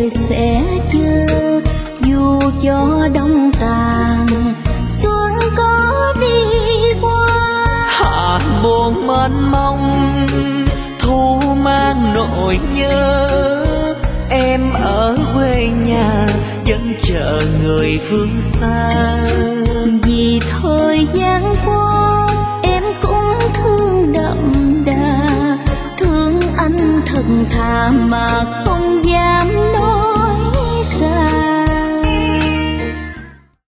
đời sẽ chờ, dù cho đông tàn xuân có đi qua. Hạ buồn mênh mông thu mang nỗi nhớ, em ở quê nhà vẫn chờ người phương xa. Vì thời gian qua em cũng thương đậm đà, thương anh thật thà mà không dám